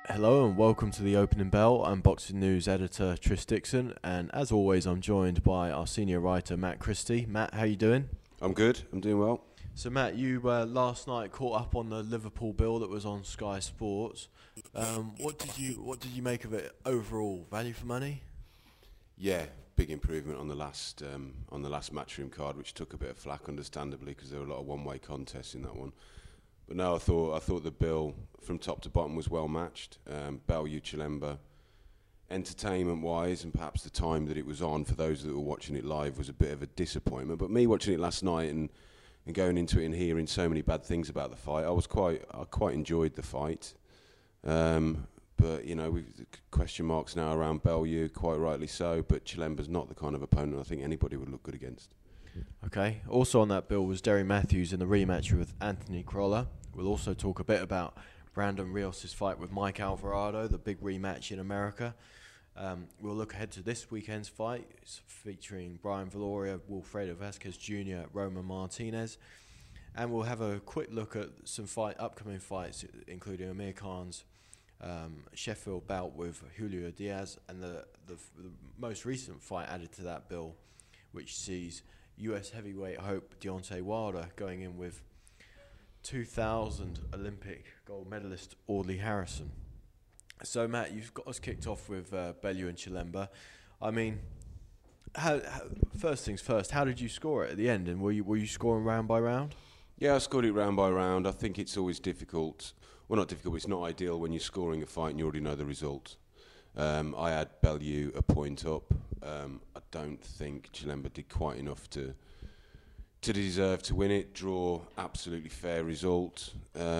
Hello and welcome to the opening bell. I'm boxing news editor Tris Dixon, and as always, I'm joined by our senior writer Matt Christie. Matt, how you doing? I'm good. I'm doing well. So, Matt, you last night caught up on the Liverpool bill that was on Sky Sports. What did you make of it overall? Value for money? Yeah, big improvement on the last matchroom card, which took a bit of flack, understandably, because there were a lot of one-way contests in that one. But no, I thought the bill from top to bottom was well matched. Bellew Chilemba, entertainment-wise, and perhaps the time that it was on for those that were watching it live was a bit of a disappointment. But me watching it last night and going into it and hearing so many bad things about the fight, I quite enjoyed the fight. But you know, we've question marks now around Bellew, quite rightly so. But Chilemba's not the kind of opponent I think anybody would look good against. Okay. Also on that bill was Derry Matthews in the rematch with Anthony Crolla. We'll also talk a bit about Brandon Rios' fight with Mike Alvarado, the big rematch in America. We'll look ahead to this weekend's fight, featuring Brian Viloria, Wilfredo Vasquez Jr., Roman Martinez. And we'll have a quick look at some upcoming fights, including Amir Khan's Sheffield bout with Julio Diaz, and the most recent fight added to that bill, which sees US heavyweight hope Deontay Wilder going in with 2000 Olympic gold medalist Audley Harrison. So, Matt, you've got us kicked off with Bellew and Chilemba. I mean, first things first, how did you score it at the end? And were you scoring round by round? Yeah, I scored it round by round. I think it's always difficult. Well, not difficult, but it's not ideal when you're scoring a fight and you already know the result. I had Bellew a point up. I don't think Chilemba did quite enough to deserve to win it. Draw, absolutely fair result.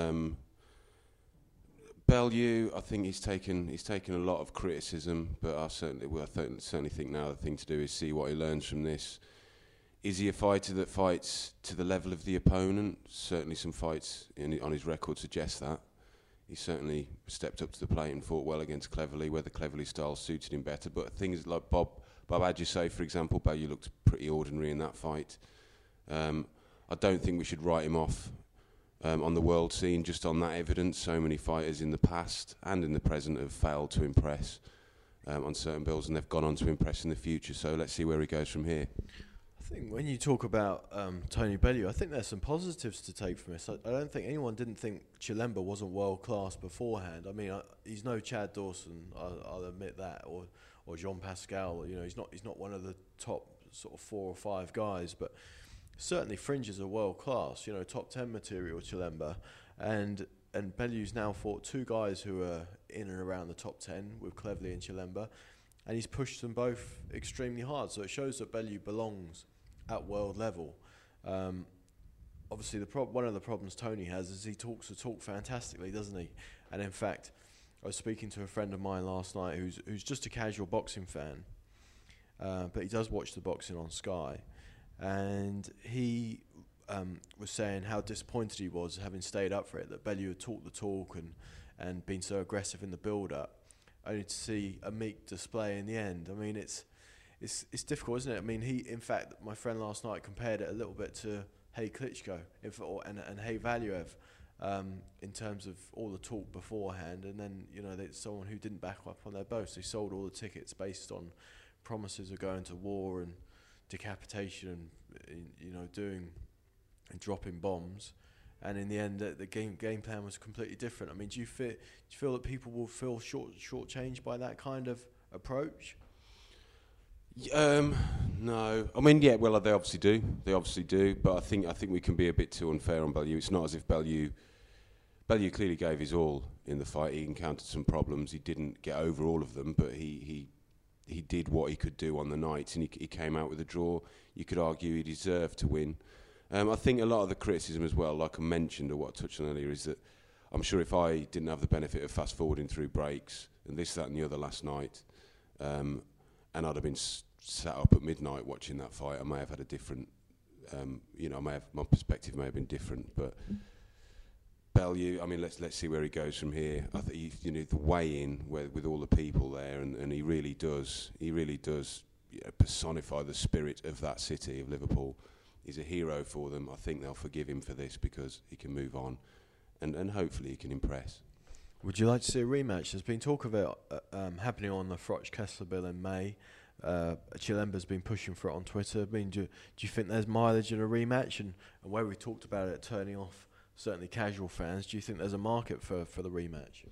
Bellew, I think he's taken a lot of criticism, but I certainly think now the thing to do is see what he learns from this. Is he a fighter that fights to the level of the opponent? Certainly some fights on his record suggest that. He certainly stepped up to the plate and fought well against Cleverly, where the Cleverly style suited him better. But things like Bob Adjusay, for example, Bellew looked pretty ordinary in that fight. I don't think we should write him off on the world scene just on that evidence. So many fighters in the past and in the present have failed to impress on certain bills, and they've gone on to impress in the future. So let's see where he goes from here. I think when you talk about Tony Bellew, I think there's some positives to take from this. I don't think anyone didn't think Chilemba wasn't world class beforehand. I mean, he's no Chad Dawson, I'll admit that, or Jean Pascal. You know, he's not one of the top sort of 4 or 5 guys, but certainly fringes are world class. You know, top 10 material Chilemba, and Bellew's now fought 2 guys who are in and around the top 10 with Cleverly and Chilemba, and he's pushed them both extremely hard. So it shows that Bellew belongs at world level. Obviously, one of the problems Tony has is he talks the talk fantastically, doesn't he? And in fact, I was speaking to a friend of mine last night who's just a casual boxing fan, but he does watch the boxing on Sky, and he was saying how disappointed he was having stayed up for it, that Bellew had talked the talk and been so aggressive in the build-up, only to see a meek display in the end. I mean, it's difficult, isn't it? I mean, in fact, my friend last night compared it a little bit to Hey Klitschko and Hey Valiev in terms of all the talk beforehand, and then, you know, there's someone who didn't back up on their boast. They sold all the tickets based on promises of going to war and decapitation and, you know, doing and dropping bombs, and in the end, the game plan was completely different. I mean, do you feel that people will feel shortchanged by that kind of approach? No. I mean, yeah. Well, they obviously do. But I think we can be a bit too unfair on Bellew. It's not as if Bellew clearly gave his all in the fight. He encountered some problems. He didn't get over all of them, but he did what he could do on the night, and he came out with a draw. You could argue he deserved to win. I think a lot of the criticism as well, like I mentioned or what I touched on earlier, is that I'm sure if I didn't have the benefit of fast forwarding through breaks and this, that, and the other last night, and I'd have been sat up at midnight watching that fight, I may have had a different, my perspective may have been different. But Bellew, I mean, let's see where he goes from here. I think the weigh-in with all the people there, and he really does personify the spirit of that city of Liverpool. He's a hero for them. I think they'll forgive him for this because he can move on, and hopefully he can impress. Would you like to see a rematch? There's been talk of it happening on the Froch Kessler bill in May. Chilemba's been pushing for it on Twitter. I mean, do you think there's mileage in a rematch? And where we talked about it turning off certainly casual fans, do you think there's a market for the rematch?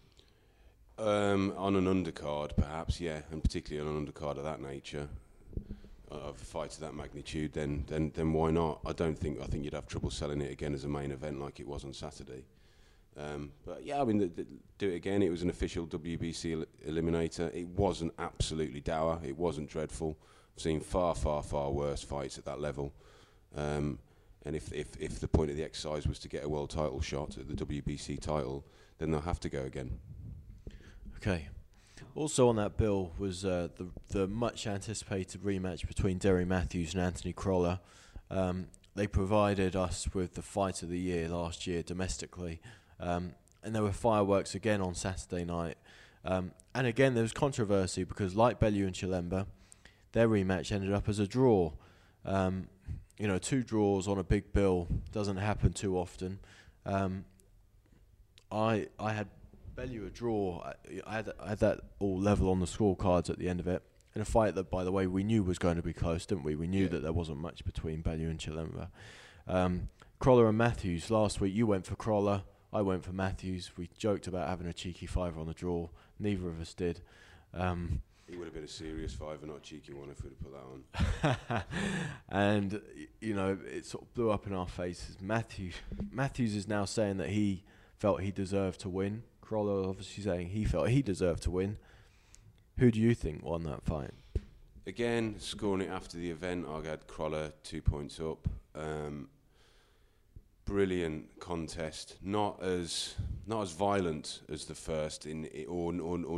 On an undercard, perhaps, yeah, and particularly on an undercard of that nature, of a fight of that magnitude, then why not? I think you'd have trouble selling it again as a main event like it was on Saturday. But yeah, I mean, do it again. It was an official WBC eliminator. It wasn't absolutely dour. It wasn't dreadful. I've seen far, far, far worse fights at that level. And if the point of the exercise was to get a world title shot at the WBC title, then they'll have to go again. Okay. Also on that bill was the much anticipated rematch between Derry Matthews and Anthony Crolla. They provided us with the fight of the year last year domestically. And there were fireworks again on Saturday night. And again, there was controversy because, like Bellew and Chilemba, their rematch ended up as a draw. 2 draws on a big bill doesn't happen too often. I had Bellew a draw. I had that all level on the scorecards at the end of it. In a fight that, by the way, we knew was going to be close, didn't we? We knew that there wasn't much between Bellew and Chilemba. Crolla and Matthews, last week you went for Crolla, I went for Matthews. We joked about having a cheeky fiver on the draw. Neither of us did. It would have been a serious fiver, not a cheeky one, if we'd have put that on. And, it sort of blew up in our faces. Matthews is now saying that he felt he deserved to win. Crolla obviously saying he felt he deserved to win. Who do you think won that fight? Again, scoring it after the event, I had Crolla 2 points up. Brilliant contest, not as violent as the first, or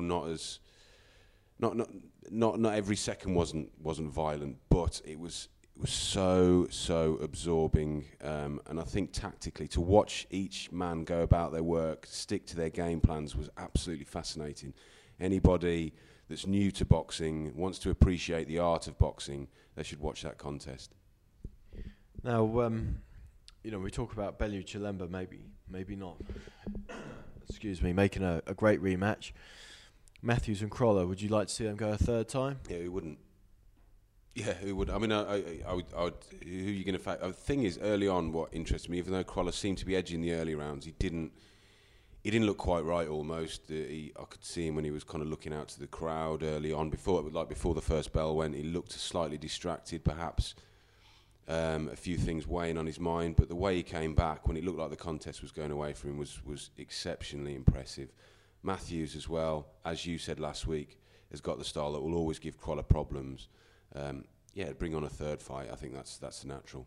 not every second wasn't violent, but it was so absorbing, and I think tactically to watch each man go about their work, stick to their game plans, was absolutely fascinating. Anybody that's new to boxing, wants to appreciate the art of boxing, they should watch that contest. Now, we talk about Bellew Chilemba, maybe not. Excuse me, making a great rematch. Matthews and Crolla, would you like to see them go a third time? Yeah, who wouldn't? Yeah, who would? I mean, I would. Who are you going to fight? The thing is, early on, what interested me, even though Crolla seemed to be edging the early rounds, he didn't look quite right. Almost, I could see him when he was kind of looking out to the crowd early on. Before the first bell went, he looked slightly distracted, perhaps. A few things weighing on his mind, but the way he came back when it looked like the contest was going away from him was exceptionally impressive. Matthews as well, as you said last week, has got the style that will always give Crolla problems. Bring on a third fight. I think that's natural.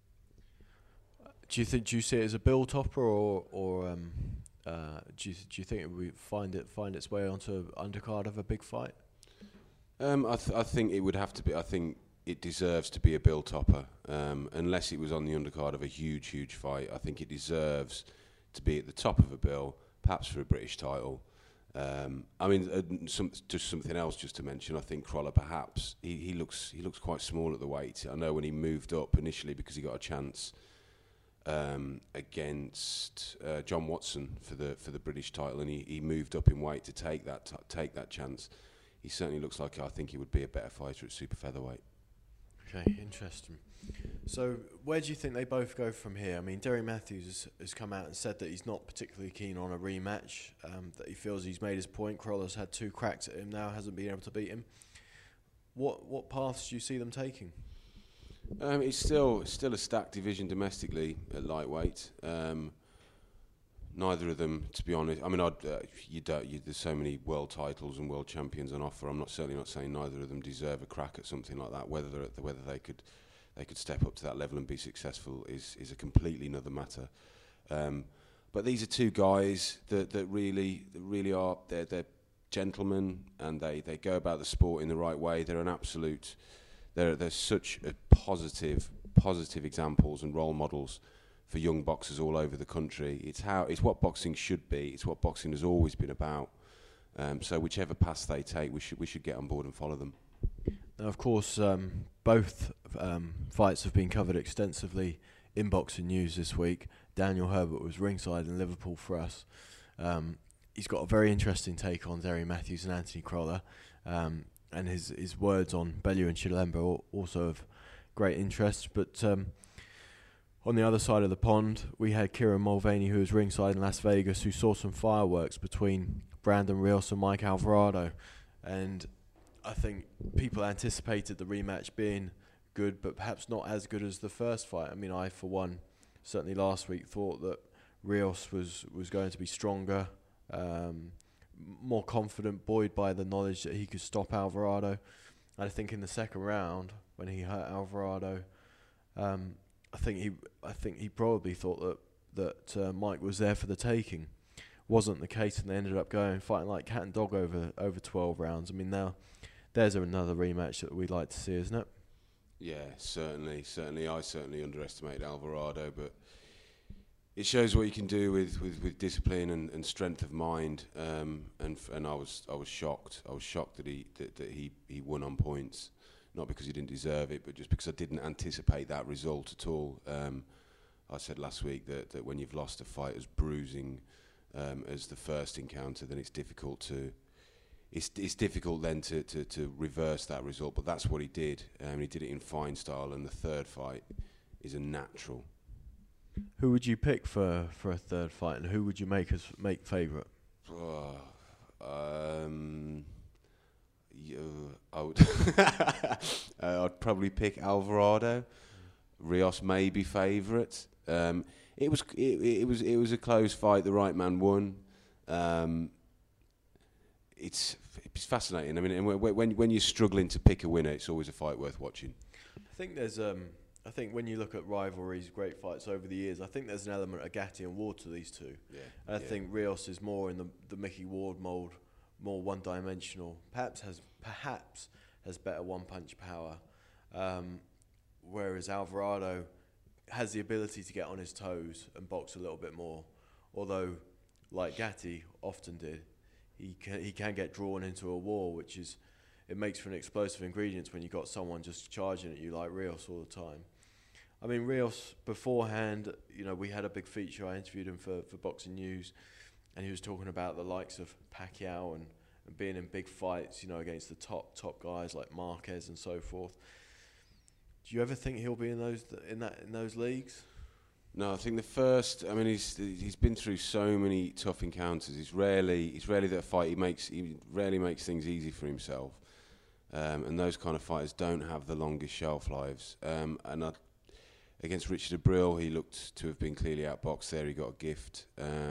Do you see it as a bill topper, or do you think it will find its way onto undercard of a big fight? I think it would have to be. I think it deserves to be a bill topper, unless it was on the undercard of a huge fight. I think it deserves to be at the top of a bill, perhaps for a British title. Just something else just to mention. I think Crolla, perhaps he looks quite small at the weight. I know when he moved up initially because he got a chance against John Watson for the British title, and he moved up in weight to take that chance. He certainly looks like I think he would be a better fighter at super featherweight. Okay, interesting. So where do you think they both go from here? I mean, Derry Matthews has come out and said that he's not particularly keen on a rematch, that he feels he's made his point. Crolla's had 2 cracks at him now, hasn't been able to beat him. What paths do you see them taking? It's still a stacked division domestically at lightweight. Neither of them, to be honest. I mean, there's so many world titles and world champions on offer. I'm certainly not saying neither of them deserve a crack at something like that. Whether they could step up to that level and be successful is a completely another matter. But these are 2 guys that really are they're gentlemen, and they go about the sport in the right way. They're an absolute. They're such a positive examples and role models for young boxers all over the country. It's what boxing should be. It's what boxing has always been about. So whichever path they take, we should get on board and follow them. Now, of course, both fights have been covered extensively in Boxing News this week. Daniel Herbert was ringside in Liverpool for us. he's got a very interesting take on Zeri Matthews and Anthony Crolla, and his words on Bellew and Chilemba are also of great interest. But on the other side of the pond, we had Kieran Mulvaney, who was ringside in Las Vegas, who saw some fireworks between Brandon Rios and Mike Alvarado. And I think people anticipated the rematch being good, but perhaps not as good as the first fight. I mean, I, for one, certainly last week thought that Rios was going to be stronger, more confident, buoyed by the knowledge that he could stop Alvarado. And I think in the second round, when he hurt Alvarado, I think he probably thought that Mike was there for the taking. Wasn't the case, and they ended up fighting like cat and dog over 12 rounds. I mean, now there's another rematch that we'd like to see, isn't it? Yeah, certainly. I certainly underestimated Alvarado, but it shows what you can do with discipline and strength of mind. And I was shocked. I was shocked that he won on points, not because he didn't deserve it, but just because I didn't anticipate that result at all. I said last week that when you've lost a fight as bruising as the first encounter, then it's difficult to. It's difficult then to reverse that result, but that's what he did. He did it in fine style, and the third fight is a natural. Who would you pick for a third fight, and who would you make favourite? I would I'd probably pick Alvarado. Rios may be favourite. It was a close fight. The right man won. It's fascinating. I mean, when you're struggling to pick a winner, it's always a fight worth watching. I think there's I think when you look at rivalries, great fights over the years, I think there's an element of Gatti and Ward to these two. Yeah. And I think Rios is more in the Mickey Ward mould, more one-dimensional. Perhaps has better one-punch power, whereas Alvarado has the ability to get on his toes and box a little bit more. Although, like Gatti often did, he can get drawn into a war, it makes for an explosive ingredient when you've got someone just charging at you like Rios all the time. I mean, Rios, beforehand, we had a big feature. I interviewed him for Boxing News, and he was talking about the likes of Pacquiao and being in big fights, against the top guys like Marquez and so forth. Do you ever think he'll be in those leagues? No, I think he's been through so many tough encounters. It's rarely that a fight he rarely makes things easy for himself, and those kind of fighters don't have the longest shelf lives. Against Richard Abril, he looked to have been clearly outboxed there. He got a gift.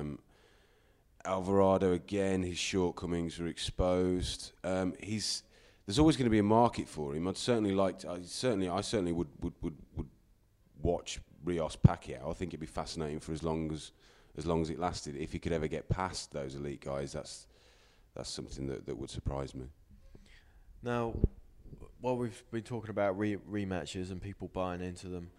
Alvarado again, his shortcomings were exposed. There's always going to be a market for him. I certainly would watch Rios Pacquiao. I think it'd be fascinating for as long as it lasted. If he could ever get past those elite guys, that's something that would surprise me. Now, while we've been talking about rematches and people buying into them,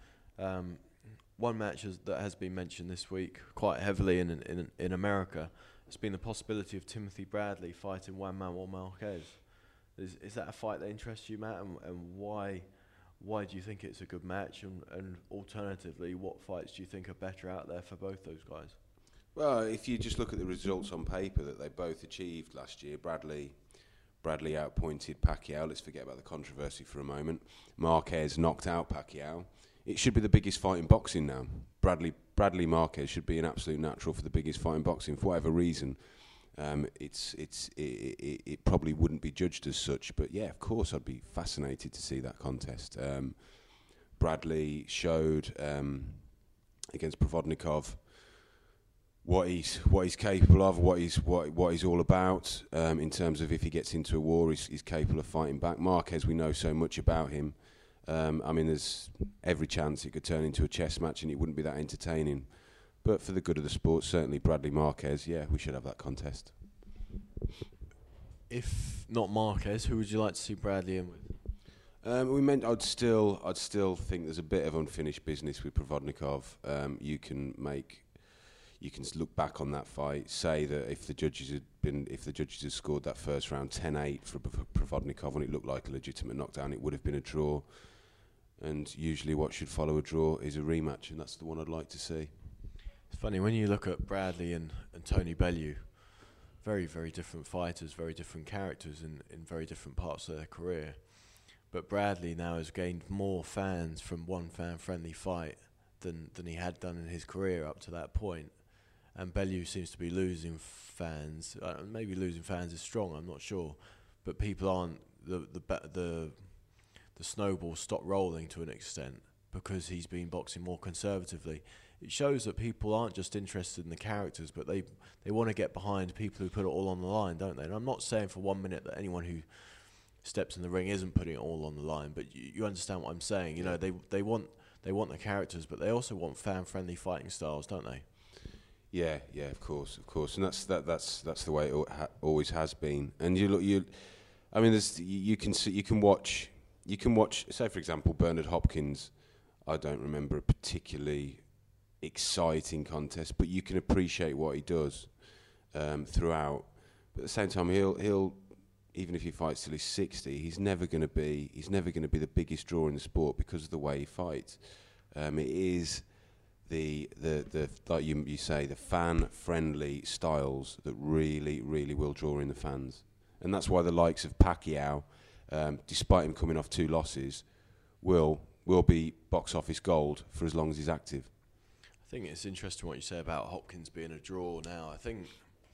one match that has been mentioned this week quite heavily in America has been the possibility of Timothy Bradley fighting Juan Manuel Marquez. Is that a fight that interests you, Matt? And why do you think it's a good match? And alternatively, what fights do you think are better out there for both those guys? Well, if you just look at the results on paper that they both achieved last year, Bradley outpointed Pacquiao. Let's forget about the controversy for a moment. Marquez knocked out Pacquiao. It should be the biggest fight in boxing now. Bradley Marquez should be an absolute natural for the biggest fight in boxing for whatever reason. It probably wouldn't be judged as such, but yeah, of course, I'd be fascinated to see that contest. Bradley showed against Provodnikov what he's capable of, what he's all about. In terms of if he gets into a war, he's capable of fighting back. Marquez, we know so much about him. There's every chance it could turn into a chess match, and it wouldn't be that entertaining. But for the good of the sport, certainly Bradley Marquez, yeah, we should have that contest. If not Marquez, who would you like to see Bradley in with? I'd still think there's a bit of unfinished business with Provodnikov. You can look back on that fight, say that if the judges had scored that first round 10-8 for Provodnikov and it looked like a legitimate knockdown, it would have been a draw. And usually what should follow a draw is a rematch, and that's the one I'd like to see. It's funny, when you look at Bradley and Tony Bellew, very, very different fighters, very different characters in very different parts of their career. But Bradley now has gained more fans from one fan-friendly fight than he had done in his career up to that point. And Bellew seems to be losing fans. Maybe losing fans is strong, I'm not sure. But people aren't, the snowball stopped rolling to an extent because he's been boxing more conservatively. It shows that people aren't just interested in the characters, but they want to get behind people who put it all on the line, don't they? And I'm not saying for 1 minute that anyone who steps in the ring isn't putting it all on the line, but you understand what I'm saying. You know, they want the characters, but they also want fan-friendly fighting styles, don't they? Yeah, of course, and that's the way it always has been. And I mean, you can watch. Say, for example, Bernard Hopkins. I don't remember a particularly exciting contest, but you can appreciate what he does throughout. But at the same time, he'll even if he fights till he's 60, he's never going to be the biggest draw in the sport because of the way he fights. It is the like you say, the fan-friendly styles that really will draw in the fans, and that's why the likes of Pacquiao, despite him coming off 2 losses, will be box office gold for as long as he's active. I think it's interesting what you say about Hopkins being a draw now. I think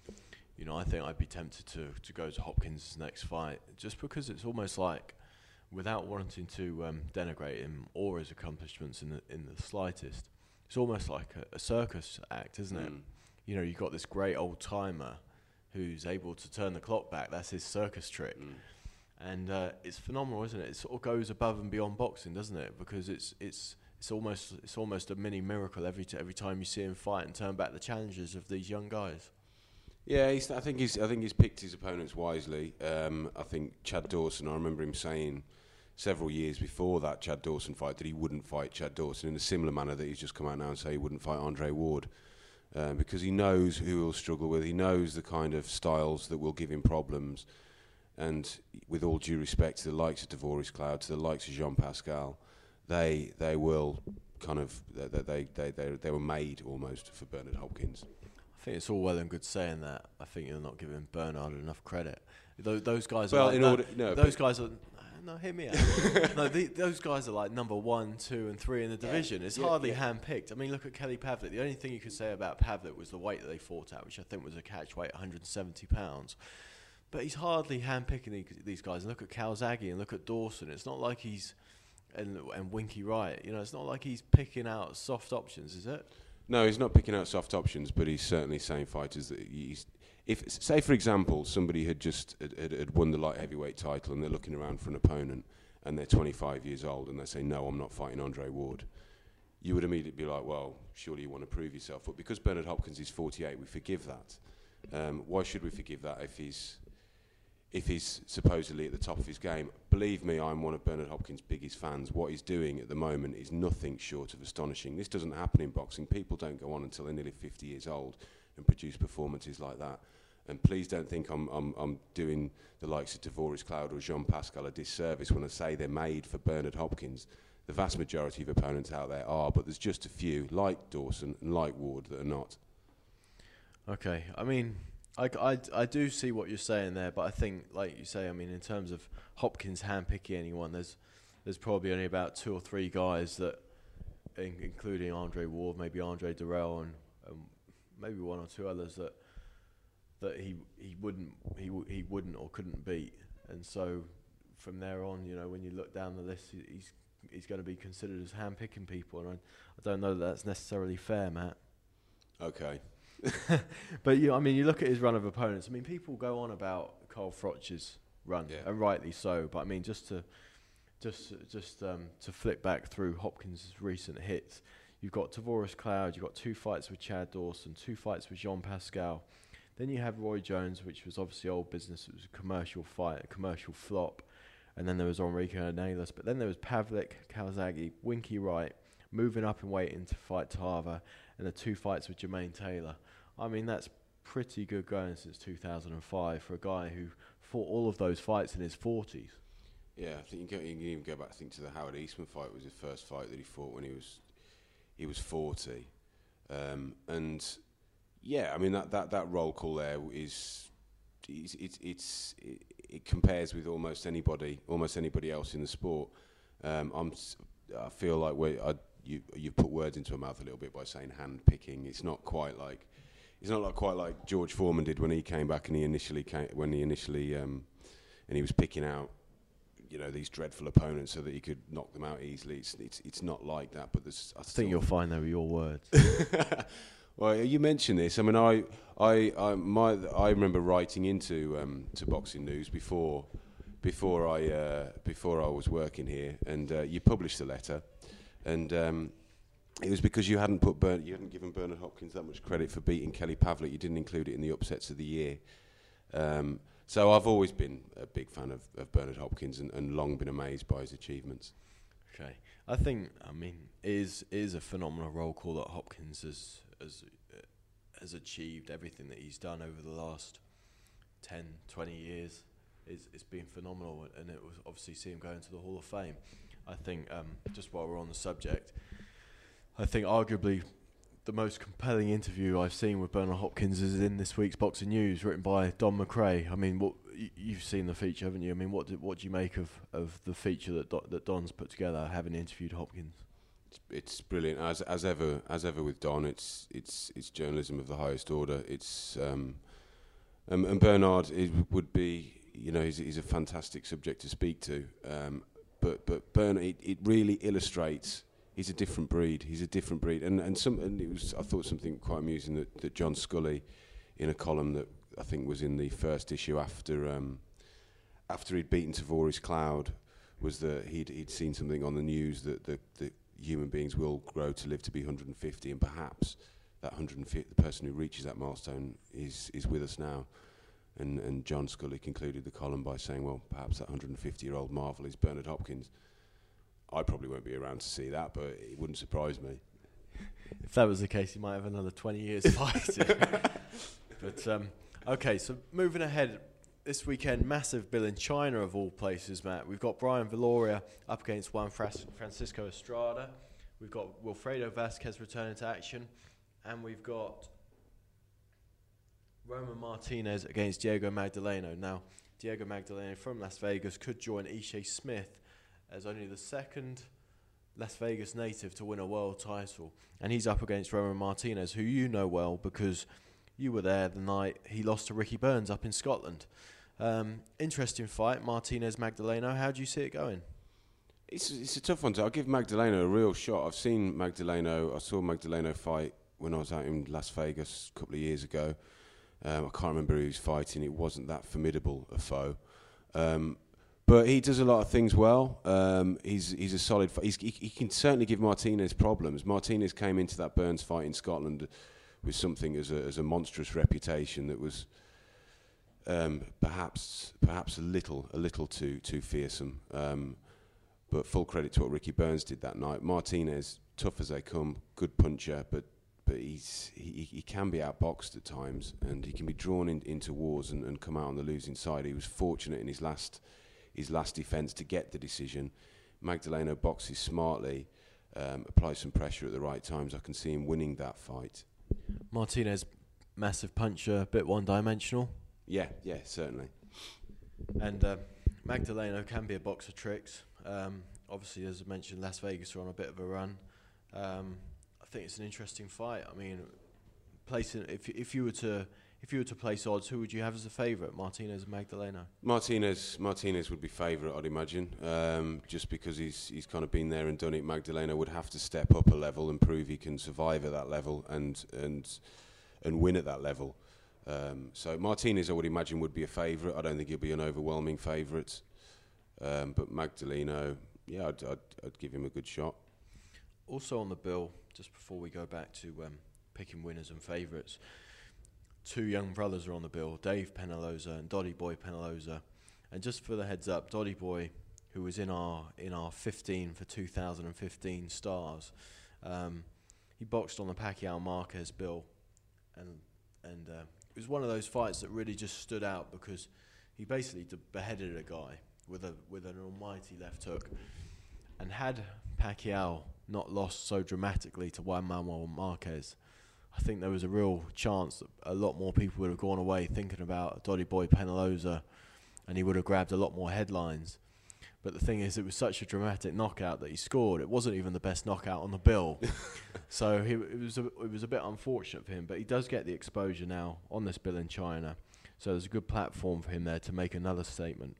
I'd be tempted to go to Hopkins' next fight, just because it's almost like, without wanting to denigrate him or his accomplishments in the slightest, it's almost like a circus act, isn't it? You know, you've got this great old timer who's able to turn the clock back. That's his circus trick. And it's phenomenal, isn't it? It sort of goes above and beyond boxing, doesn't it? Because it's almost a mini miracle every time you see him fight and turn back the challenges of these young guys. Yeah, I think he's picked his opponents wisely. I think Chad Dawson, I remember him saying several years before that Chad Dawson fight that he wouldn't fight Chad Dawson in a similar manner that he's just come out now and say he wouldn't fight Andre Ward, because he knows who he'll struggle with. He knows the kind of styles that will give him problems. And with all due respect to the likes of Devoris Cloud, to the likes of Jean Pascal, they will kind of they were made almost for Bernard Hopkins. I think it's all well and good saying that. I think you're not giving Bernard enough credit. Those guys well, are those guys are. No, hear me out. Those guys are like number 1, 2, and 3 in the division. It's hardly hand-picked. I mean, look at Kelly Pavlik. The only thing you could say about Pavlik was the weight that they fought at, which I think was a catch weight, 170 pounds. But he's hardly hand-picking these guys. And look at Calzaghe and look at Dawson. It's not like he's and Winky Wright. You know, it's not like he's picking out soft options, is it? No, he's not picking out soft options, but he's certainly saying fighters that if, say, for example, somebody had just had won the light heavyweight title and they're looking around for an opponent and they're 25 years old and they say, no, I'm not fighting Andre Ward, you would immediately be like, well, surely you want to prove yourself. But because Bernard Hopkins is 48, we forgive that. Why should we forgive that if he's supposedly at the top of his game? Believe me, I'm one of Bernard Hopkins' biggest fans. What he's doing at the moment is nothing short of astonishing. This doesn't happen in boxing. People don't go on until they're nearly 50 years old and produce performances like that. And please don't think I'm doing the likes of Devoris Cloud or Jean Pascal a disservice when I say they're made for Bernard Hopkins. The vast majority of opponents out there are, but there's just a few, like Dawson and like Ward, that are not. Okay, I mean, I do see what you're saying there, but I think, like you say, I mean, in terms of Hopkins handpicking anyone, there's probably only about 2 or 3 guys that, including Andre Ward, maybe Andre Durrell, and maybe 1 or 2 others that he wouldn't or couldn't beat. And so from there on, you know, when you look down the list, he's going to be considered as handpicking people, and I don't know that that's necessarily fair, Matt. Okay. But I mean, you look at his run of opponents. I mean, people go on about Carl Froch's run, and rightly so. But I mean, just to flip back through Hopkins' recent hits, you've got Devoris Cloud, you've got 2 fights with Chad Dawson, 2 fights with Jean Pascal. Then you have Roy Jones, which was obviously old business. It was a commercial fight, a commercial flop. And then there was Enrique Ornelas. But then there was Pavlik, Calzaghe, Winky Wright, moving up in weight into fight Tava, and the 2 fights with Jermaine Taylor. I mean, that's pretty good going since 2005 for a guy who fought all of those fights in his 40s. Yeah, I think you can even go back, I think, to the Howard Eastman fight. Was his first fight that he fought when he was 40. And yeah, I mean, that roll call there is it compares with almost anybody else in the sport. I feel like you put words into my mouth a little bit by saying hand picking. It's not quite like George Foreman did when he came back and he was picking out, these dreadful opponents so that he could knock them out easily. It's not like that. But I think you'll find they were your words. Well, you mentioned this. I mean, I remember writing into to Boxing News before I was working here, and you published a letter, and it was because you hadn't given Bernard Hopkins that much credit for beating Kelly Pavlik. You didn't include it in the upsets of the year. So I've always been a big fan of Bernard Hopkins and long been amazed by his achievements. Okay, I mean, it is a phenomenal roll call that Hopkins has achieved. Everything that he's done over the last 10, 20 years, it's been phenomenal, and it was obviously see him go into the Hall of Fame. I think, just while we're on the subject, I think arguably the most compelling interview I've seen with Bernard Hopkins is in this week's Boxing News, written by Don McRae. I mean, you've seen the feature, haven't you? I mean, what do you make of the feature that Don's put together, having interviewed Hopkins? It's brilliant, as ever with Don. It's journalism of the highest order. It's and Bernard would be, he's a fantastic subject to speak to. But Bernard, it really illustrates. He's a different breed. And it was, I thought, something quite amusing that John Scully, in a column that I think was in the first issue after he'd beaten Tavoris Cloud, was that he'd seen something on the news that human beings will grow to live to be 150, and perhaps that 150, the person who reaches that milestone is with us now. And John Scully concluded the column by saying, well, perhaps that 150-year-old marvel is Bernard Hopkins. I probably won't be around to see that, but it wouldn't surprise me. If that was the case, he might have another 20 years fighting. But okay, so moving ahead, this weekend, massive bill in China of all places, Matt. We've got Brian Viloria up against Juan Francisco Estrada. We've got Wilfredo Vasquez returning to action, and we've got Roman Martinez against Diego Magdaleno. Now, Diego Magdaleno from Las Vegas could join Ishe Smith as only the second Las Vegas native to win a world title. And he's up against Roman Martinez, who you know well because you were there the night he lost to Ricky Burns up in Scotland. Interesting fight, Martinez-Magdaleno. How do you see it going? It's a tough one. I'll give Magdaleno a real shot. I saw Magdaleno fight when I was out in Las Vegas a couple of years ago. I can't remember who he was fighting. It wasn't that formidable a foe. But he does a lot of things well. He's a solid he can certainly give Martinez problems. Martinez came into that Burns fight in Scotland with something as a monstrous reputation that was perhaps a little too fearsome. But full credit to what Ricky Burns did that night. Martinez, tough as they come, good puncher, but he can be outboxed at times, and he can be drawn into wars and come out on the losing side. He was fortunate in his last defence to get the decision. Magdaleno boxes smartly, applies some pressure at the right times. I can see him winning that fight. Martinez, massive puncher, a bit one-dimensional. Yeah, certainly. And Magdaleno can be a box of tricks. Obviously, as I mentioned, Las Vegas are on a bit of a run. I think it's an interesting fight. I mean, placing if you were to place odds, who would you have as a favourite, Martinez and Magdaleno? Martinez would be favourite, I'd imagine, just because he's kind of been there and done it. Magdaleno would have to step up a level and prove he can survive at that level and win at that level. So Martinez, I would imagine, would be a favourite. I don't think he'll be an overwhelming favourite, but Magdaleno, yeah, I'd give him a good shot. Also on the bill, just before we go back to picking winners and favourites, two young brothers are on the bill, Dave Penaloza and Doddy Boy Penaloza. And just for the heads up, Doddy Boy, who was in our 15 for 2015 stars, he boxed on the Pacquiao Marquez bill, and it was one of those fights that really just stood out because he basically beheaded a guy with an almighty left hook, and had Pacquiao not lost so dramatically to Juan Manuel Marquez, I think there was a real chance that a lot more people would have gone away thinking about Doddy Boy Penaloza, and he would have grabbed a lot more headlines. But the thing is, it was such a dramatic knockout that he scored. It wasn't even the best knockout on the bill. So it was a bit unfortunate for him. But he does get the exposure now on this bill in China. So there's a good platform for him there to make another statement.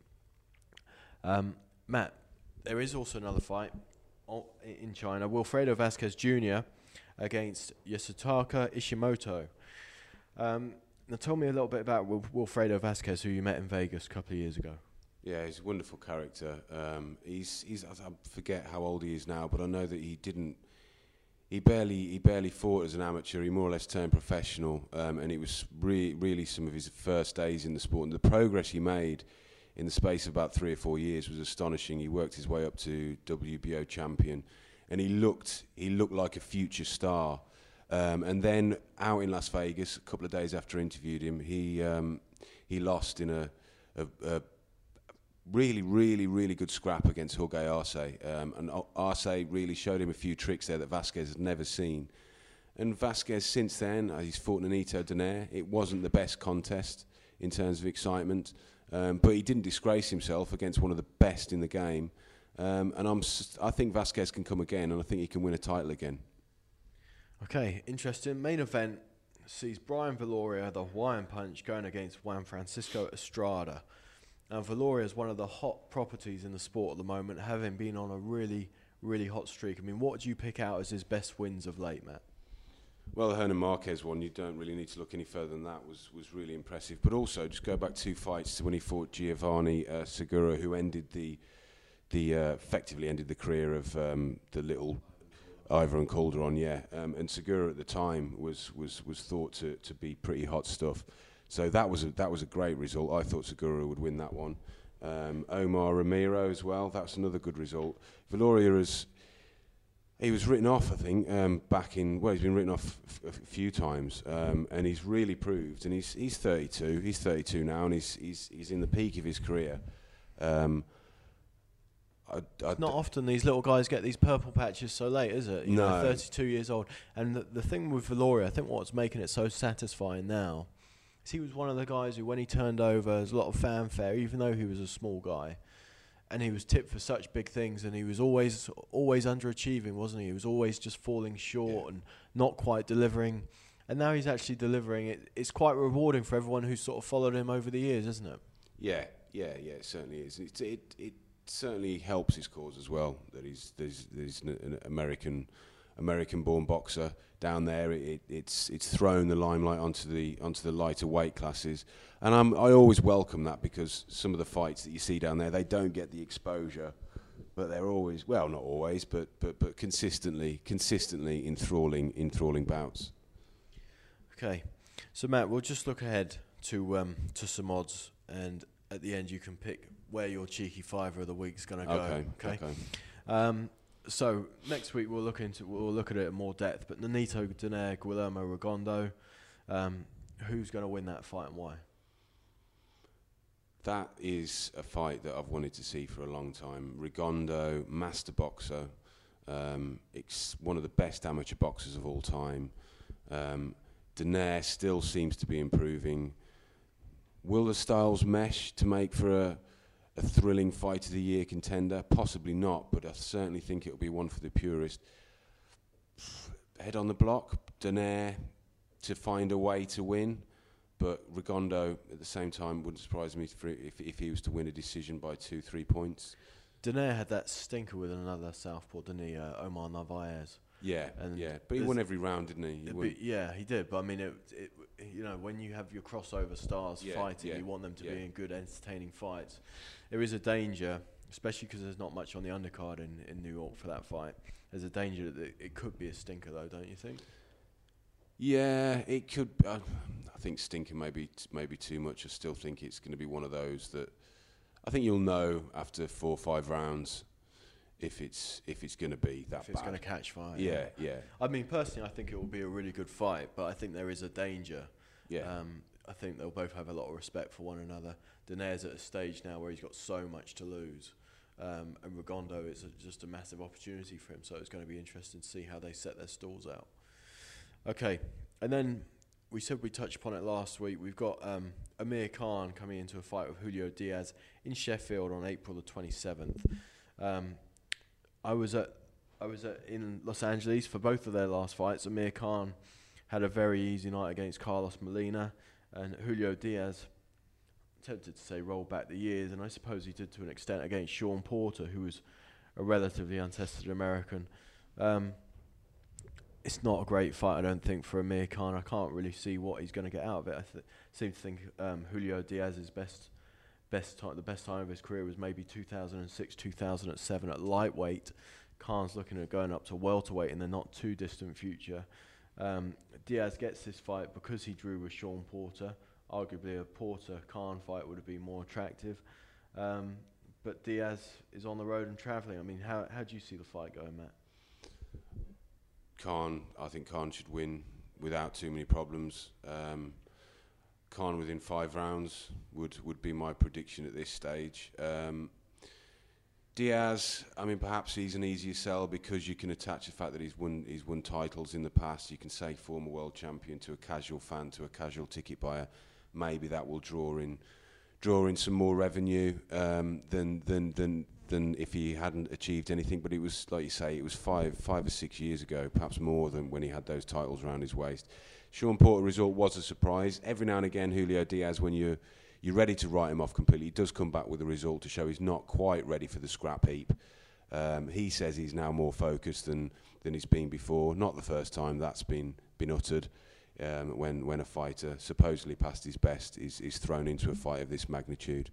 Matt, there is also another fight in China. Wilfredo Vasquez Jr. against Yasutaka Ishimoto. Now tell me a little bit about Wilfredo Vasquez, who you met in Vegas a couple of years ago. Yeah, he's a wonderful character. He's I forget how old he is now, but I know that he barely fought as an amateur. He more or less turned professional, and it was really some of his first days in the sport. And the progress he made in the space of about 3 or 4 years was astonishing. He worked his way up to WBO champion, and he looked like a future star. And then out in Las Vegas, a couple of days after I interviewed him, he lost in a really good scrap against Jorge Arce. And Arce really showed him a few tricks there that Vasquez had never seen. And Vasquez, since then, he's fought Nonito Donaire. It wasn't the best contest in terms of excitement, but he didn't disgrace himself against one of the best in the game. And I think Vasquez can come again, and I think he can win a title again. Okay, interesting. Main event sees Brian Viloria, the Hawaiian Punch, going against Juan Francisco Estrada. Now, Viloria is one of the hot properties in the sport at the moment, having been on a really hot streak. I mean, what do you pick out as his best wins of late, Matt? Well, the Hernan Marquez one, you don't really need to look any further than that, was really impressive. But also, just go back 2 fights to when he fought Giovanni Segura, who effectively ended the career of the little Ivan Calderon, and Segura at the time was thought to be pretty hot stuff. So that was a great result. I thought Segura would win that one. Omar Ramiro as well. That's another good result. Viloria he was written off, I think, he's been written off a few times, and he's really proved. And he's 32. He's 32 now, and he's in the peak of his career. It's not often these little guys get these purple patches so late, is it? You know, 32 years old. And the thing with Viloria, I think what's making it so satisfying now is he was one of the guys who, when he turned over, there's a lot of fanfare, even though he was a small guy. And he was tipped for such big things, and he was always underachieving, wasn't he? He was always just falling short and not quite delivering. And now he's actually delivering. It's quite rewarding for everyone who's sort of followed him over the years, isn't it? Yeah, it certainly is. It certainly helps his cause as well that there's an American-born boxer down there. It's thrown the limelight onto the lighter weight classes, and I always welcome that, because some of the fights that you see down there, they don't get the exposure, but they're always, well, not always, but consistently enthralling bouts. Okay, so Matt, we'll just look ahead to some odds, and at the end you can pick where your cheeky fiver of the week's going to go. Okay. So next week we'll look at it in more depth. But Nonito Donaire, Guillermo Rigondeaux, who's going to win that fight and why? That is a fight that I've wanted to see for a long time. Rigondeaux, master boxer, one of the best amateur boxers of all time. Donaire still seems to be improving. Will the styles mesh to make for a thrilling fight of the year contender? Possibly not, but I certainly think it'll be one for the purist. Head on the block, Donaire to find a way to win, but Rigondeaux at the same time wouldn't surprise me if he was to win a decision by 2-3 points. Donaire had that stinker with another southpaw, didn't he, Omar Narvaez? Yeah, but he won every round, didn't he? He did. But I mean, when you have your crossover stars fighting, you want them to be in good, entertaining fights. There is a danger, especially because there's not much on the undercard in New York for that fight. There's a danger that it could be a stinker, though, don't you think? Yeah, it could. I think stinker maybe too much. I still think it's going to be one of those that I think you'll know after 4 or 5 rounds if it's going to be that bad. If it's going to catch fire. Yeah. I mean, personally, I think it will be a really good fight, but I think there is a danger. Yeah. I think they'll both have a lot of respect for one another. Donaire's at a stage now where he's got so much to lose, and Rigondeaux is just a massive opportunity for him. So it's going to be interesting to see how they set their stalls out. Okay, And then we said we touched upon it last week. We've got Amir Khan coming into a fight with Julio Diaz in Sheffield on April the 27th. I was in Los Angeles for both of their last fights. Amir Khan had a very easy night against Carlos Molina, and Julio Diaz, tempted to say rolled back the years, and I suppose he did to an extent against Sean Porter, who was a relatively untested American. It's not a great fight, I don't think, for Amir Khan. I can't really see what he's going to get out of it. I seem to think Julio Diaz's the best time of his career was maybe 2006, 2007 at lightweight. Khan's looking at going up to welterweight in the not too distant future. Diaz gets this fight because he drew with Sean Porter. Arguably a Porter-Khan fight would have been more attractive. But Diaz is on the road and travelling. I mean, how do you see the fight going, Matt? I think Khan should win without too many problems. Khan within 5 rounds would be my prediction at this stage. Diaz, I mean, perhaps he's an easier sell because you can attach the fact that he's won titles in the past. You can say former world champion to a casual fan, to a casual ticket buyer. Maybe that will draw in some more revenue than if he hadn't achieved anything. But it was, like you say, it was five or 6 years ago, perhaps more, than when he had those titles around his waist. Sean Porter result was a surprise. Every now and again, Julio Diaz, when you're ready to write him off completely, he does come back with a result to show he's not quite ready for the scrap heap. He says he's now more focused than he's been before. Not the first time that's been uttered. When a fighter supposedly past his best is thrown into a fight of this magnitude.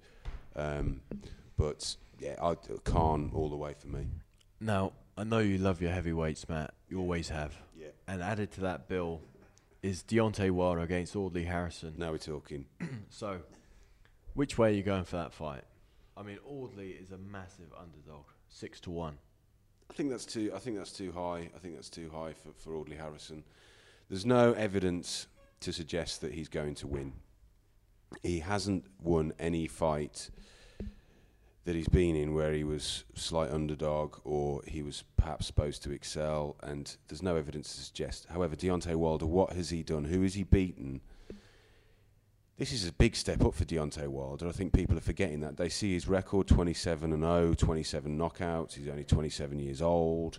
But yeah, Khan all the way for me. Now, I know you love your heavyweights, Matt. You always have. Yeah. And added to that bill is Deontay Wilder against Audley Harrison. Now we're talking. So, which way are you going for that fight? I mean, Audley is a massive underdog, 6-1. I think that's too high. I think that's too high for Audley Harrison. There's no evidence to suggest that he's going to win. He hasn't won any fight that he's been in where he was slight underdog or he was perhaps supposed to excel, and there's no evidence to suggest. However, Deontay Wilder, what has he done? Who has he beaten? This is a big step up for Deontay Wilder. I think people are forgetting that. They see his record, 27-0, 27 knockouts. He's only 27 years old.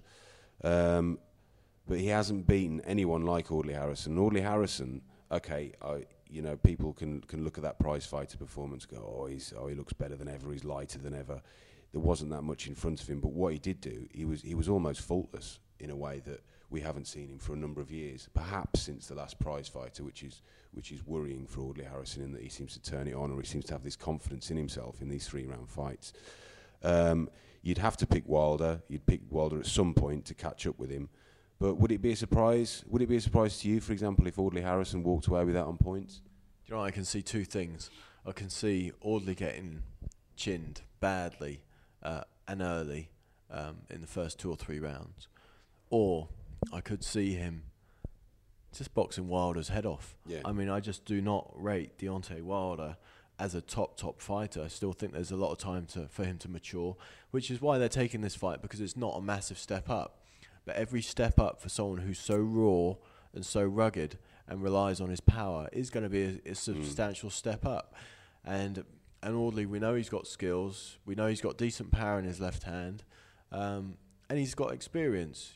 But he hasn't beaten anyone like Audley Harrison. Audley Harrison, okay, people can look at that prize fighter performance and go, he looks better than ever, he's lighter than ever. There wasn't that much in front of him, but what he did do, he was almost faultless in a way that we haven't seen him for a number of years, perhaps since the last prize fighter, which is worrying for Audley Harrison in that he seems to turn it on, or he seems to have this confidence in himself in these 3-round fights. You'd have to pick Wilder. You'd pick Wilder at some point to catch up with him. But would it be a surprise? Would it be a surprise to you, for example, if Audley Harrison walked away with that on points? Do you know, I can see two things. I can see Audley getting chinned badly and early in the first 2 or 3 rounds. Or I could see him just boxing Wilder's head off. Yeah. I mean, I just do not rate Deontay Wilder as a top fighter. I still think there's a lot of time for him to mature, which is why they're taking this fight, because it's not a massive step up. But every step up for someone who's so raw and so rugged and relies on his power is going to be a substantial step up. And Audley, we know he's got skills. We know he's got decent power in his left hand. And he's got experience,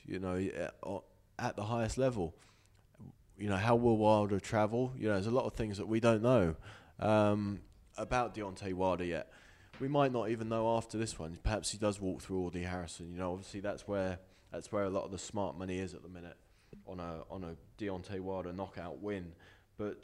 at the highest level. How will Wilder travel? There's a lot of things that we don't know about Deontay Wilder yet. We might not even know after this one. Perhaps he does walk through Audley Harrison. Obviously that's where a lot of the smart money is at the minute on a Deontay Wilder knockout win. But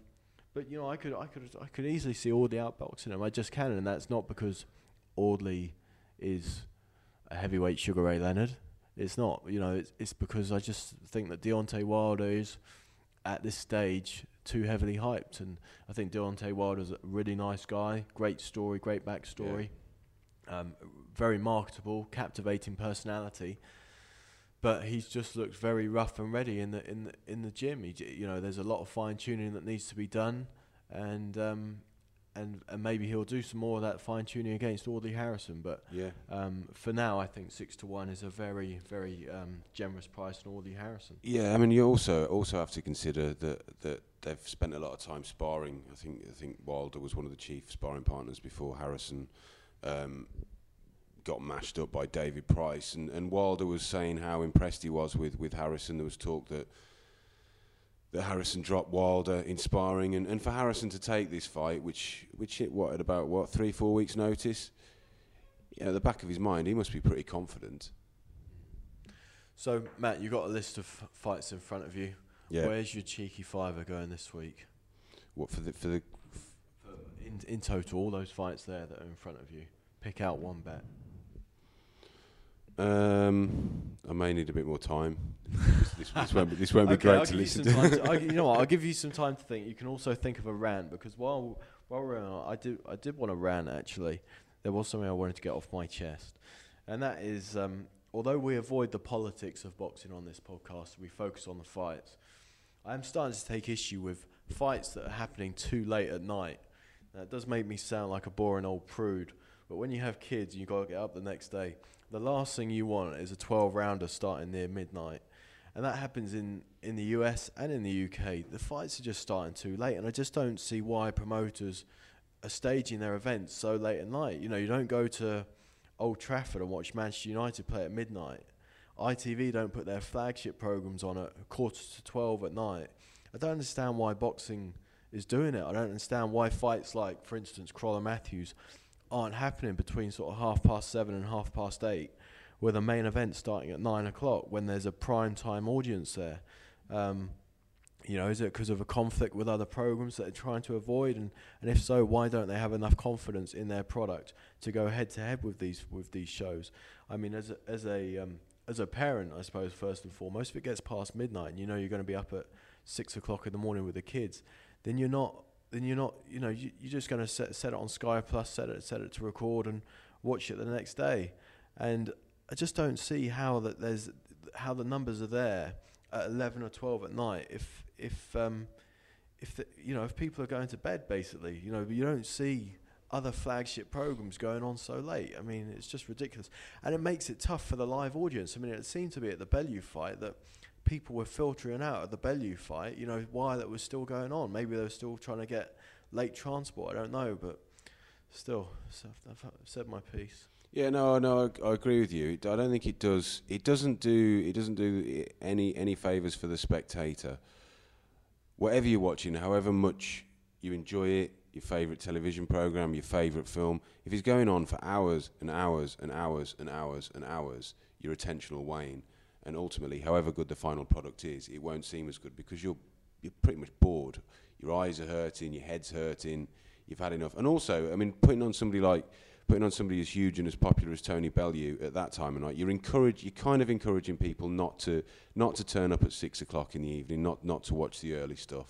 I could easily see Audley outboxing him. I just can, and that's not because Audley is a heavyweight Sugar Ray Leonard. It's not. It's because I just think that Deontay Wilder is at this stage too heavily hyped, and I think Deontay Wilder's a really nice guy, great story, great backstory, very marketable, captivating personality. But he's just looked very rough and ready in the gym. There's a lot of fine tuning that needs to be done, and and maybe he'll do some more of that fine tuning against Audley Harrison. But for now, I think 6-1 is a very, very generous price on Audley Harrison. Yeah, I mean, you also have to consider that they've spent a lot of time sparring. I think Wilder was one of the chief sparring partners before Harrison got mashed up by David Price, and Wilder was saying how impressed he was with Harrison. There was talk that Harrison dropped Wilder in sparring, and for Harrison to take this fight, which hit at about 3-4 weeks' notice, at the back of his mind, he must be pretty confident. So, Matt, you've got a list of fights in front of you. Yeah. Where's your cheeky fiver going this week? What for the in total, all those fights there that are in front of you. Pick out one bet. I may need a bit more time. This won't be great to listen to. You know what? I'll give you some time to think. You can also think of a rant, because while we're on, I did want to rant actually. There was something I wanted to get off my chest, and that is, although we avoid the politics of boxing on this podcast, we focus on the fights. I am starting to take issue with fights that are happening too late at night. Now, it does make me sound like a boring old prude, but when you have kids and you've got to get up the next day, the last thing you want is a 12-rounder starting near midnight. And that happens in the US and in the UK. The fights are just starting too late, and I just don't see why promoters are staging their events so late at night. You know, you don't go to Old Trafford and watch Manchester United play at midnight. ITV don't put their flagship programmes on at 11:45 at night. I don't understand why boxing is doing it. I don't understand why fights like, for instance, Crawler Matthews aren't happening between sort of 7:30 and 8:30, with a main event starting at 9 o'clock when there's a prime time audience there. Is it because of a conflict with other programs that they're trying to avoid? And if so, why don't they have enough confidence in their product to go head to head with these shows? I mean, as a parent, I suppose first and foremost, if it gets past midnight and you know you're going to be up at 6 o'clock in the morning with the kids, then you're not. You're just going to set it on Sky Plus, set it to record and watch it the next day. And I just don't see how the numbers are there at 11 or 12 at night if people are going to bed, basically. You don't see other flagship programs going on so late. I mean, it's just ridiculous, and it makes it tough for the live audience. I mean, it seemed to be at the Bellew fight that people were filtering out of the Bellew fight, while it was still going on. Maybe they were still trying to get late transport, I don't know, but still, I've said my piece. Yeah, no, I agree with you. I don't think it does. It doesn't do any favours for the spectator. Whatever you're watching, however much you enjoy it, your favourite television programme, your favourite film, if it's going on for hours and hours and hours and hours and hours, your attention will wane. And ultimately, however good the final product is, it won't seem as good because you're pretty much bored. Your eyes are hurting, your head's hurting, you've had enough. And also, I mean, putting on somebody as huge and as popular as Tony Bellew at that time of night, you're kind of encouraging people not to turn up at 6 o'clock in the evening, not to watch the early stuff,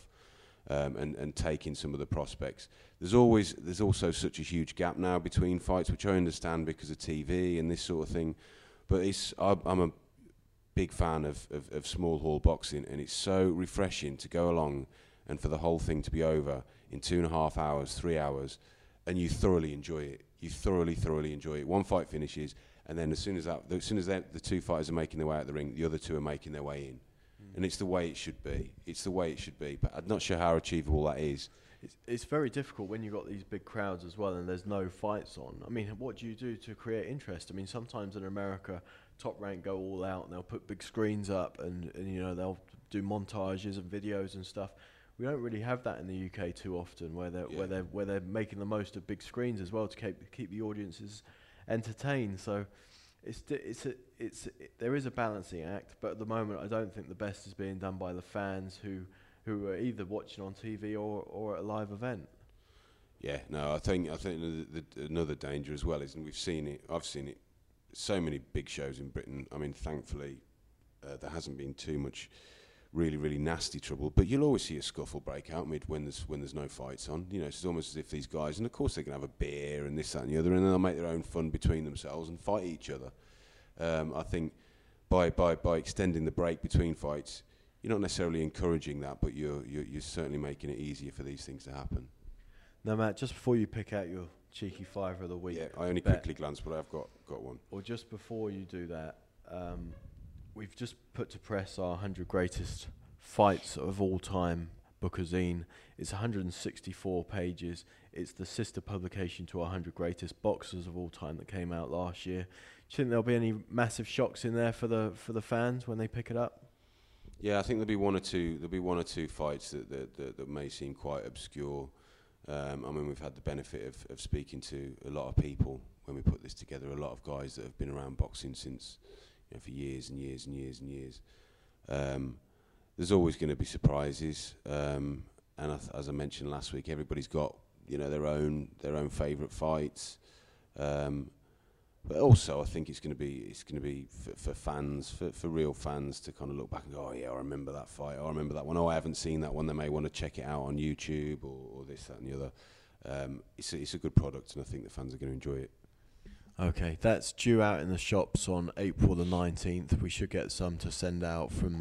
and take in some of the prospects. There's also such a huge gap now between fights, which I understand because of TV and this sort of thing. But I'm a big fan of small hall boxing, and it's so refreshing to go along and for the whole thing to be over in 2.5 hours, 3 hours, and you thoroughly enjoy it. You thoroughly enjoy it. One fight finishes, and then as soon as the two fighters are making their way out the ring, the other two are making their way in. And it's the way it should be. But I'm not sure how achievable that is. It's very difficult when you've got these big crowds as well and there's no fights on. I mean, what do you do to create interest? I mean, sometimes in America, Top Rank go all out and they'll put big screens up and they'll do montages and videos and stuff. We don't really have that in the UK too often, where they're making the most of big screens as well to keep the audiences entertained. So there is a balancing act, but at the moment I don't think the best is being done by the fans who are either watching on TV or at a live event. Yeah, no, I think another danger as well is, and I've seen it, so many big shows in Britain. I mean, thankfully, there hasn't been too much really, really nasty trouble, but you'll always see a scuffle break out when there's no fights on. It's almost as if these guys, and of course they can have a beer and this, that and the other, and then they'll make their own fun between themselves and fight each other. I think by extending the break between fights, you're not necessarily encouraging that, but you're certainly making it easier for these things to happen. Now, Matt, just before you pick out your cheeky fiver of the week. Yeah, I only quickly glanced, but I've got one. Or just before you do that, we've just put to press our 100 greatest fights of all time bookazine. It's 164 pages. It's the sister publication to our 100 greatest boxers of all time that came out last year. Do you think there'll be any massive shocks in there for the fans when they pick it up? Yeah, I think there'll be one or two fights that may seem quite obscure. I mean, we've had the benefit of speaking to a lot of people when we put this together. A lot of guys that have been around boxing since, for years and years and years and years. There's always going to be surprises, and as I mentioned last week, everybody's got their own favourite fights. But also, I think it's going to be for fans, for real fans, to kind of look back and go, oh yeah, I remember that fight. I remember that one. Oh, I haven't seen that one. They may want to check it out on YouTube or this, that, and the other. It's a good product, and I think the fans are going to enjoy it. Okay, that's due out in the shops on April the 19th. We should get some to send out from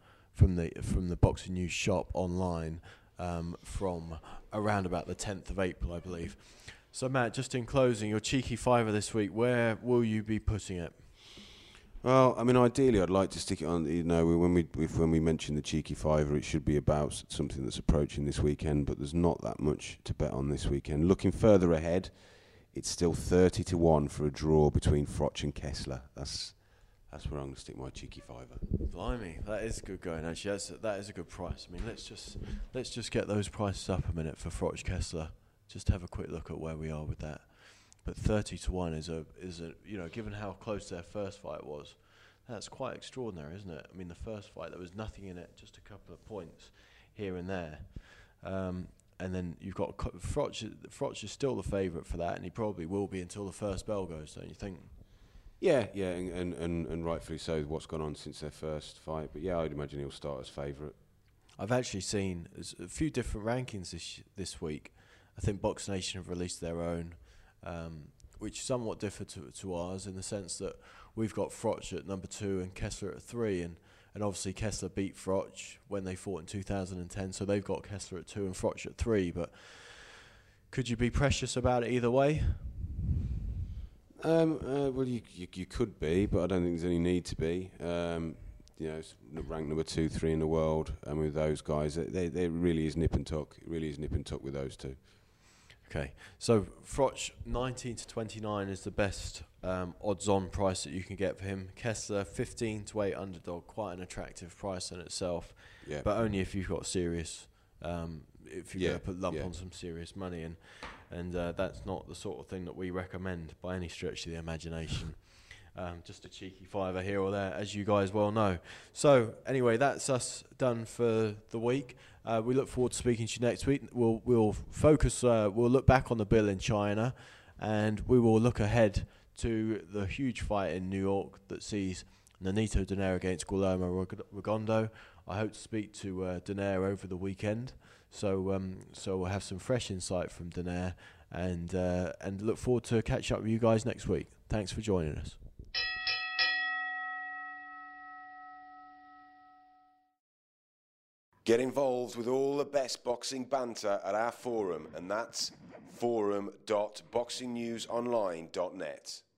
the Boxing News shop online from around about the 10th of April, I believe. So, Matt, just in closing, your cheeky fiver this week, where will you be putting it? Well, I mean, ideally, I'd like to stick it on. When we mention the cheeky fiver, it should be about something that's approaching this weekend. But there's not that much to bet on this weekend. Looking further ahead, it's still 30-1 for a draw between Froch and Kessler. That's where I'm going to stick my cheeky fiver. Blimey, that is good going. Actually, that is a good price. I mean, let's just get those prices up a minute for Froch Kessler. Just have a quick look at where we are with that. But 30-1 is a given how close their first fight was, that's quite extraordinary, isn't it? I mean, the first fight there was nothing in it, just a couple of points here and there, and then you've got Froch is still the favourite for that, and he probably will be until the first bell goes, don't you think? Yeah, and rightfully so. What's gone on since their first fight, but yeah, I'd imagine he'll start as favourite. I've actually seen a few different rankings this week. I think Box Nation have released their own, which somewhat differ to ours in the sense that we've got Froch at number 2 and Kessler at 3, and obviously Kessler beat Froch when they fought in 2010, so they've got Kessler at 2 and Froch at 3. But could you be precious about it either way? Well, you could be, but I don't think there's any need to be. It's ranked number 2, 3 in the world, and with those guys, they really is nip and tuck. It really is nip and tuck with those two. Okay, so Froch 19-29 is the best odds-on price that you can get for him. Kessler 15-8 underdog, quite an attractive price in itself, but only if you've got serious. If you're going to put lump on some serious money, and that's not the sort of thing that we recommend by any stretch of the imagination. Just a cheeky fiver here or there, as you guys well know. So anyway, that's us done for the week. We look forward to speaking to you next week. We'll focus. We'll look back on the bill in China, and we will look ahead to the huge fight in New York that sees Nonito Donaire against Guillermo Rigondeaux. I hope to speak to Donaire over the weekend, so we'll have some fresh insight from Donaire, and look forward to catching up with you guys next week. Thanks for joining us. Get involved with all the best boxing banter at our forum, and that's forum.boxingnewsonline.net.